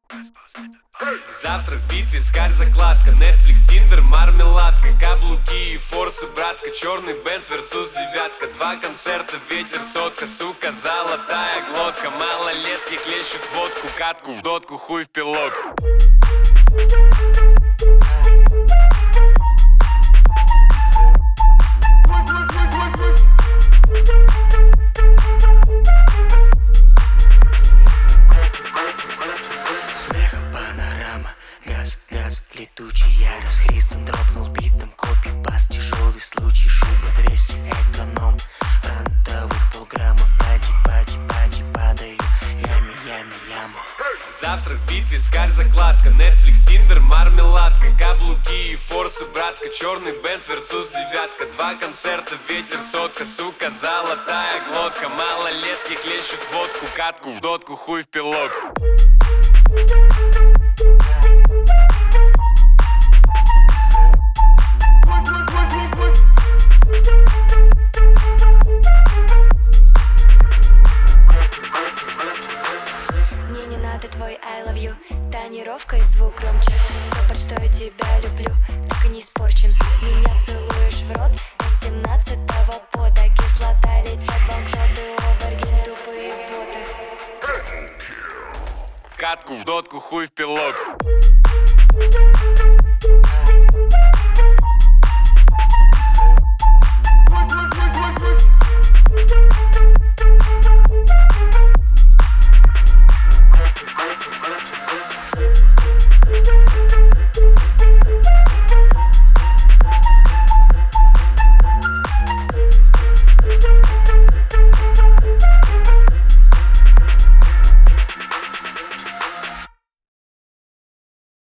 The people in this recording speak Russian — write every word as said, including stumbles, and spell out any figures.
Завтрак, бит, вискарь, закладка, Netflix, Tinder, мармеладка, каблуки и форсы, братка, черный Бенц versus девятка, два концерта, ветер, сотка, сука, золотая глотка, малолетки клещут водку, катку в дотку, хуй в пилот. Газ, газ, летучий ярос. Христон дропнул битом, копипаст, тяжелый случай. Шуба двести, эконом, фронтовых полграмма. Пати, пати, пати, падаю, ями, ями, яму. Завтрак, бит, вискарь, закладка, Netflix, Tinder, мармеладка, каблуки и форсы, братка, черный Бенц versus девятка, два концерта, ветер, сотка, сука, золотая глотка, малолетки клещут водку, катку в дотку, хуй в пилот. Мне не надо твой I love you, тонировка и звук громче. Все, под что я тебя люблю, так и не испорчен. Меня целуешь в рот из семнадцатого пота. Кислота, летят банкноты, овергейм, тупые боты. Катку в дотку, хуй в пилот.